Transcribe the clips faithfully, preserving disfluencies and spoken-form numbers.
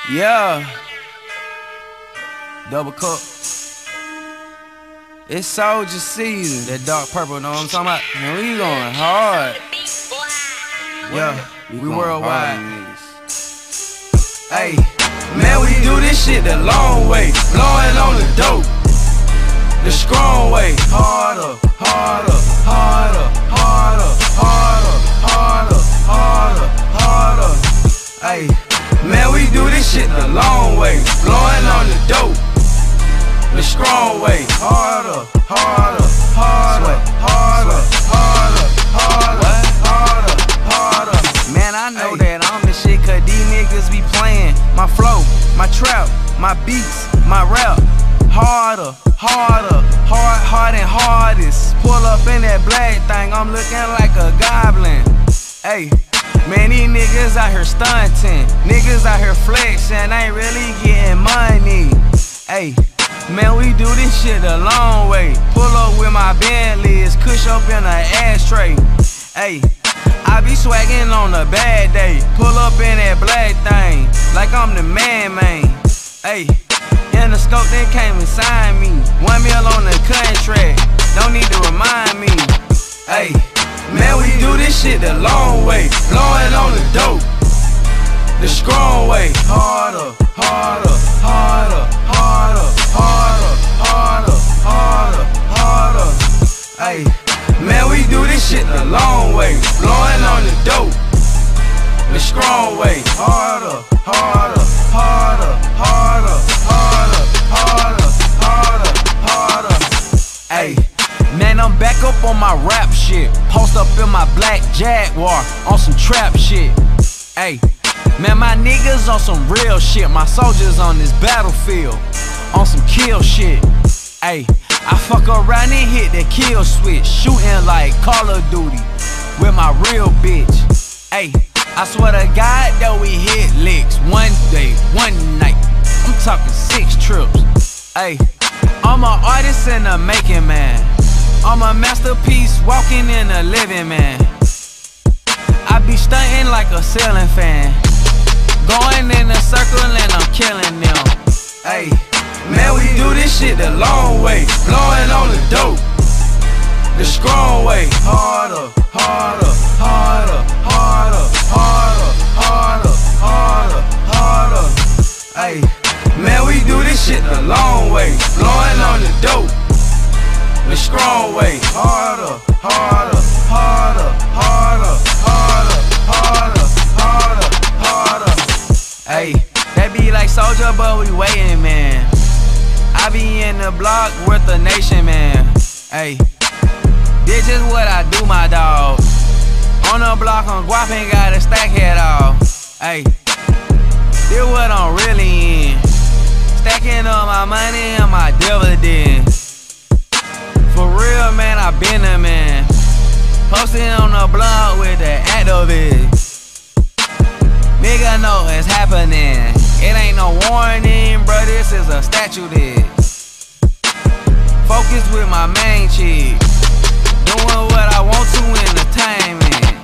Yeah. Double cup. It's soldier season. That dark purple, know what I'm talking about? Man, we going hard. Yeah, we, we worldwide. Hey, man, we do this shit the long way. Blowing on the dope. The strong way. Harder, harder, harder, harder, harder, harder, harder, harder. Hey, man, we do this shit the long way. Blowing on the dope. The strong way. Harder, harder, harder, harder, harder, harder, harder, harder. Man, I know hey. that I'm the shit cause these niggas be playing my flow, my trap, my beats, my rap. Harder, harder, hard, hard and hardest. Pull up in that black thing, I'm looking like a goblin. Hey, man, these niggas out here stunting. Niggas out here flexing, ain't really getting money. Hey, man, we do this shit the long way. Pull up with my Bentleys, cush up in an ashtray. Hey, I be swaggin' on a bad day. Pull up in that black thing, like I'm the man, man. Hey, in the scope, they came and signed me. One mil on the contract, don't need to remind me. Hey, man, we do this shit the long way. Blowing on the dope, the strong way. Harder, harder, harder, harder, harder, harder, harder, harder. Hey, man, we do this shit the long way. Blowing on the dope, the strong way. Harder, harder, harder, harder, harder, harder, harder, harder. Hey, man, I'm back up on my rap shit. Post up in my black Jaguar on some trap shit. Hey, man, my niggas on some real shit. My soldiers on this battlefield on some kill shit. Hey, I fuck around and hit that kill switch, shooting like Call of Duty with my real bitch. Hey, I swear to God that we hit licks one day, one night. I'm talking six trips. Hey, I'm an artist in the making, man. I'm a masterpiece walking in the living, man. I be stunting like a ceiling fan, going in a circle and I'm killing them. Hey, man, we do this shit the long way. Blowing on the dope, the strong way. Harder, harder, harder, harder, harder, harder, harder, harder. Hey, man, we do this shit the long way. Blowing on the dope, the strong way. Harder, harder, harder, harder, harder, harder, harder, harder. Hey, that be like soldier, but we waiting, man. I be in the block worth a nation, man. Hey, this is what I do, my dog. On the block, I'm guapping, got a stack head off. Hey, this what I'm really in. Stacking up my money and my dividends. For real, man, I been a man. Posting on the block with the activists. Nigga know it's happening. It ain't no warning, bro, this is a statue this. Focus with my main chick, doing what I want to entertainment.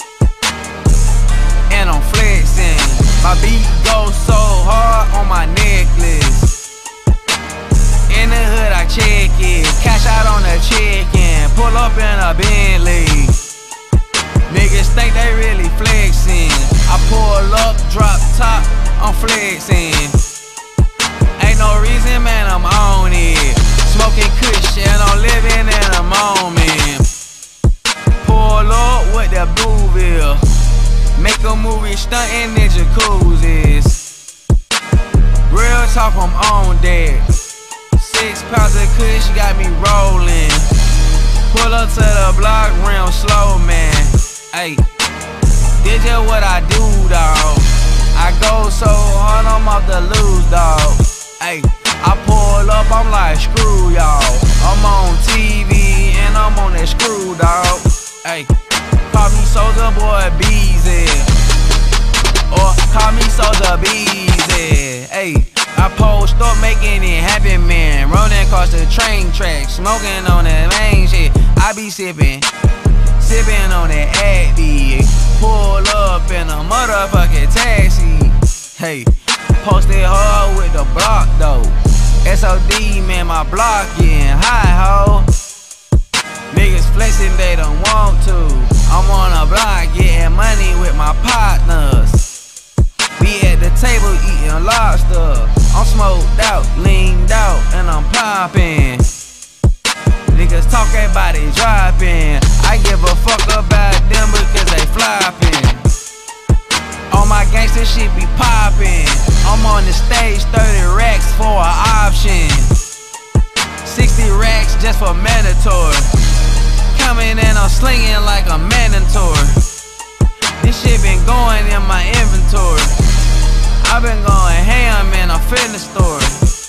And I'm flexing. My beat goes so hard on my necklace. In the hood I check it, cash out on the chicken, pull up in a Bentley. Niggas think they really flexing. I pull up, drop top, I'm flexing. Ain't no reason, man, I'm on it. Smoking kush and I'm living in a moment. Pull up with the Blueville, make a movie stunting in jacuzzis. Real talk, I'm on deck. Six pounds of kush got me rolling. Pull up to the block, real slow, man. Hey, this just what I do, dawg. I go so hard, I'm off the loose, dawg. Hey, I pull up, I'm like, screw y'all. I'm on T V and I'm on that screw, dawg. Hey, call me Soldier Boy Beezy, or call me Soldier Beezy. Hey, I post up making it happen, man. Running across the train tracks, smoking on that main shit. I be sipping, sipping on that Addy. Pull up in a motherfucking taxi. Hey, Posted hard with the block though. S O D, man, my block getting high, ho. Niggas flexing, they don't want to. I'm on a block getting money with my partners. We at the table eating lobster. I'm smoked out, leaned out, and I'm popping. Niggas talking about it dropping. I give a fuck about them because they flopping. All my gangsta shit be popping. I'm on the stage, thirty racks for an option. sixty racks just for mandatory. Coming and I'm slinging like a mandatory. This shit been going in my inventory. I've been going ham in a fitness store.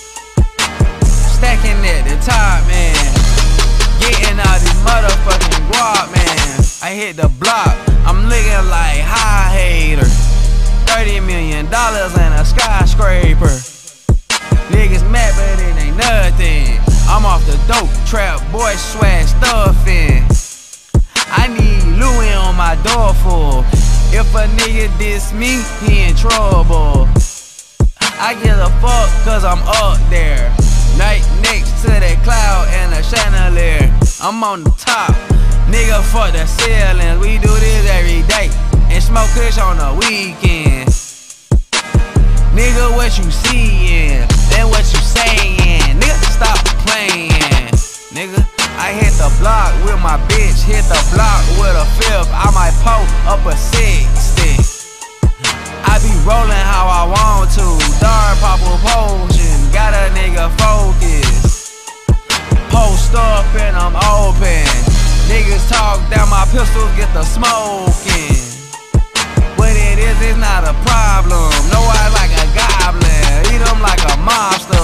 Stacking at the top, man. Getting all these motherfucking guap, man. I hit the block, I'm looking like high hater. thirty million dollars and a skyscraper. Niggas mad but it ain't nothing. I'm off the dope, trap boy swag stuffing. I need Louis on my door full. If a nigga diss me, he in trouble. I give a fuck cause I'm up there. Night next to that cloud and a chandelier. I'm on the top, nigga fuck the ceilings. We do this every day and smoke kush on the weekend. Nigga, what you seeing? Then what you saying? Nigga, stop playing. Nigga, I hit the block with my bitch. Hit the block with a fifth. I might pull up a sixty. I be rolling how I want to. Dark purple potion, got a nigga focused. Post up and I'm open. Niggas talk down my pistols, get the smoking. What it is, it's not a problem. No, I like a goblin, eat them like a mobster.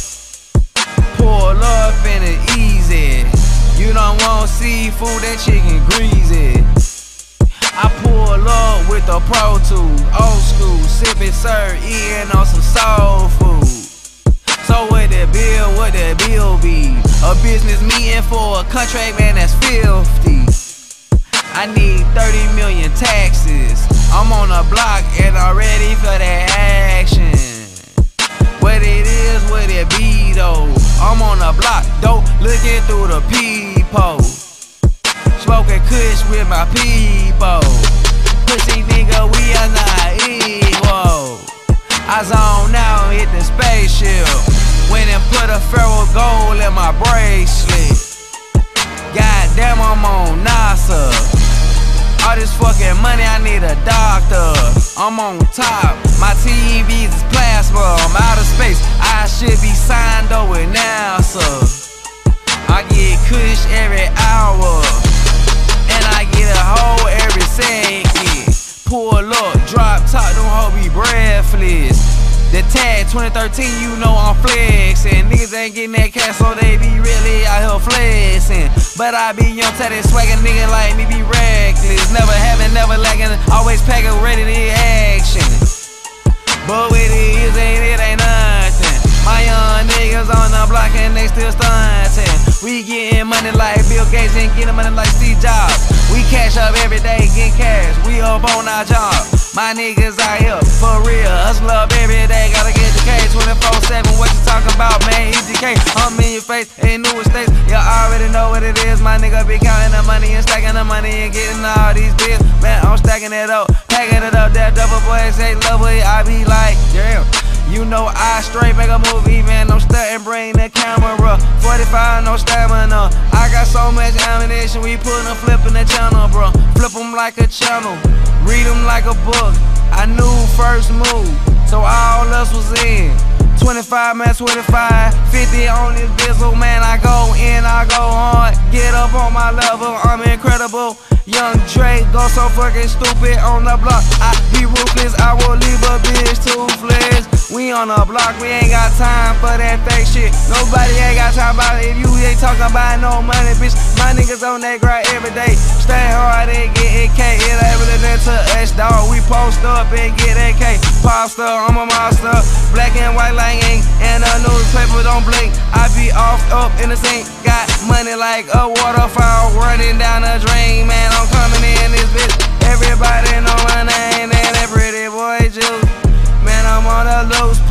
Pull up and it's easy. You don't want seafood, that chicken greasy. I pull up with the Pro Tools, old school, sipping sir, eating on some soul food. So what the bill, what the bill be? A business meeting for a contract, man, that's filthy. I need thirty million taxes. I'm on the block and I'm ready for that action. What it is, what it be though. I'm on the block, dope, looking through the peephole. Smoking kush with my people. Pussy nigga, we are not equal. I zone out, hit the spaceship. Went and put a ferro gold in my bracelet. Goddamn, I'm on NASA. All this fucking money, I need a doctor. I'm on top, my T Vs is plasma. I'm out of space, I should be signed up with NASA. I get kush every hour, and I get a hoe every second. Pull up, drop top, them hoes be breathless. The tag twenty thirteen, you know I'm flexing. Niggas ain't getting that cash, so they be really out here flexing. But I be young, tatted, swaggin', nigga like me be reckless. Never having, never lacking, always packing, ready to hit action. But what it is, ain't it ain't nothing. My young niggas on the block and they still stuntin'. We getting money like Bill Gates and getting money like Steve Jobs. We cash up every day, get cash, we up on our job. My niggas out here, for real, hustle up every day, gotta get the K twenty-four seven, what you talking about, man, E G K, I'm in your face, ain't new estates, y'all already know what it is, my nigga be counting the money and stacking the money and getting all these bills, man, I'm stacking it up, packing it up, that double boy say lovely, I be like, damn. You know I straight make a movie, man, no stuntin', bring the camera. forty-five, no stamina. I got so much ammunition, we put a flip in the channel, bro. Flip them like a channel, read them like a book. I knew first move, so all us was in. twenty-five, man, twenty-five, fifty on this bizzle, man, I go in, I go hard. Get up on my level, I'm incredible. Young Dre go so fucking stupid on the block. I be ruthless, I will leave a bitch toothless. We on the block, we ain't got time for that fake shit. Nobody ain't got time about it if you ain't talking about no money, bitch. My niggas on that grind every day. Stay hard and get it K. It ain't really to us, dog. We post up and get that K. Poster, I'm a monster. Black and white like ink, and the newspaper don't blink. I be off up in the sink. Got money like a waterfall running down the drain, man. I'm coming in this bitch. Everybody know my name and that pretty boy juice. Man, I'm on the loose.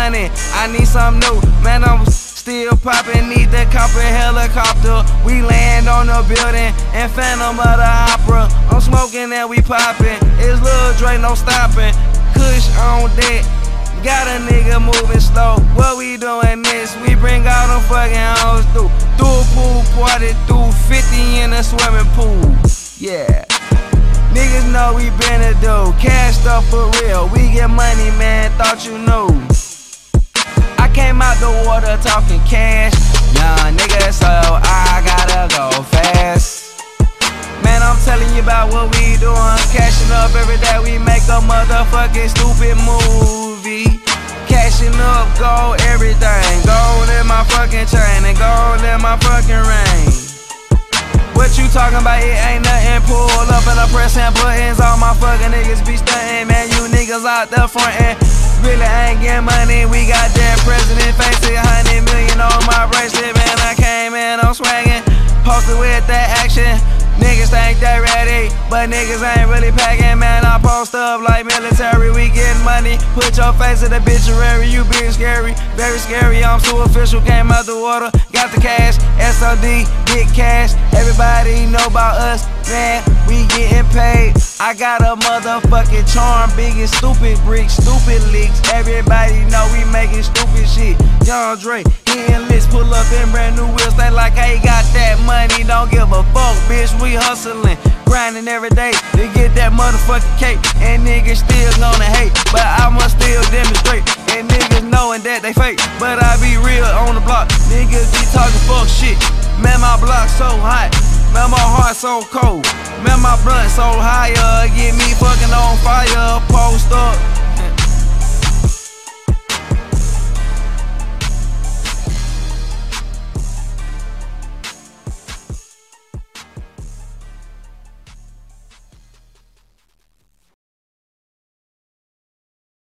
money, I need some new. Man, I'm still poppin', need the copper helicopter. We land on the building and Phantom of the Opera. I'm smoking and we poppin'. It's Lil Dre, no stopping. Kush on deck, got a nigga moving slow. What we doing this? We bring all them fucking hoes through. Do a pool party, do fifty in a swimming pool. Yeah. Niggas know we been a do. Cash stuff for real. We get money, man. Thought you knew. I came out the water talking cash. Young nigga, so I gotta go fast. Man, I'm telling you about what we doing. Cashing up every day. We make a motherfucking stupid movie. Cashing up, gold, everything. Gold in my fucking chain and gold in my fucking ring. What you talking about? It ain't nothing. Pull up and I pressing buttons. All my fucking niggas be stunting. Man, you niggas out there frontin'. Really ain't getting money. We got that president face it. Hundred million on my bracelet. Man, I came in, I'm swaggin'. Posted with that action. Niggas think they ready, but niggas ain't really packing. Man, I post up like military. We getting money. Put your face in the obituary. You being scary, very scary. I'm so official. Came out the water, got the cash. S O D, big cash. Everybody know about us, man. We getting paid. I got a motherfucking charm, biggest stupid bricks, stupid leaks. Everybody know we making stupid shit. Young Dre, hitting lists, pull up in brand new wheels. They like, hey, got that money, don't give a fuck, bitch. We hustling, grinding every day to get that motherfucking cake. And niggas still gonna hate, but I'ma still demonstrate. And niggas knowing that they fake, but I be real on the block. Niggas be talking fuck shit. Man, my block so hot. Man, my heart so cold. Man, my blunt so high, uh, get